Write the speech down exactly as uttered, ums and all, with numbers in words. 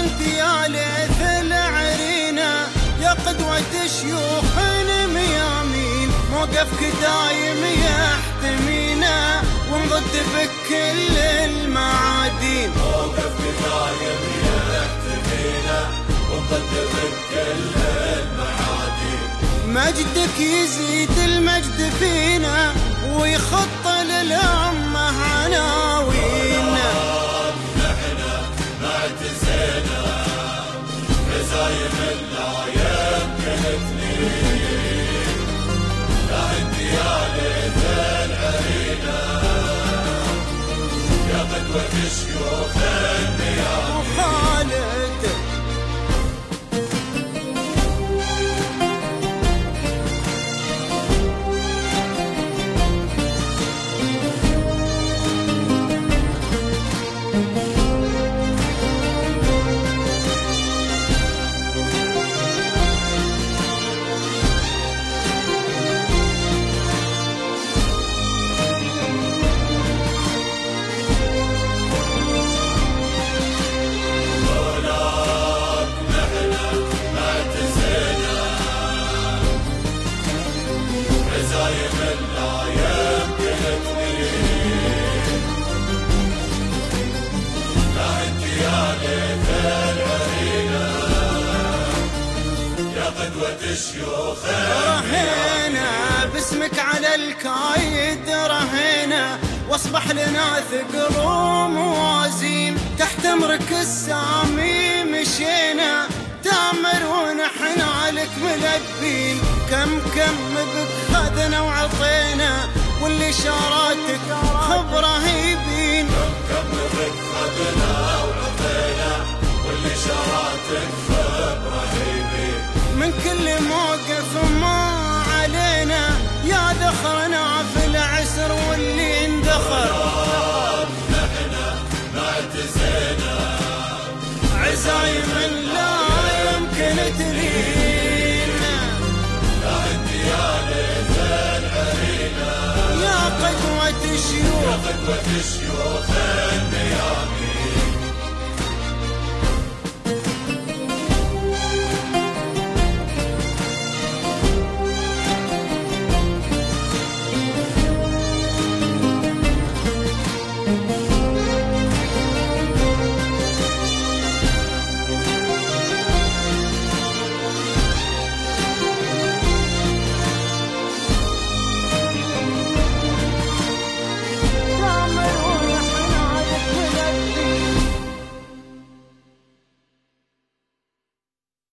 انت يا ليث العرينة يا قدوة شيوخ الميامين، موقفك دايم يحتمينا ونضد بك كل المعادين. موقفك دايم يحتمينا ونضد بك كل المعادين. مجدك يزيد المجد فينا ويخط للأمة عناوين. نحنا ما اعتزينا عزايم لا يمكن تلين، لا انت يا ليث العرينة يا قدوة شيوخ الميامين. وخالد رهينا باسمك على الكايد رهينا، واصبح لنا ثقل وموازين، تحت امرك السامي مشينا تامر ونحن لك ملبين. كم كم بك خذنا وعطينا واللي شاراتك خبره يبين. كم كم بك خذنا وعطينا واللي شاراتك خبره يبين. من كل موقف ما علينا يا ذخرنا في العسر واللي اندخر. نحنا ما اعتزينا عزايم لا يمكن تلين، لا انت يا ليث العرينة يا قدوة شيوخ يا قدوة شيوخ الميامين.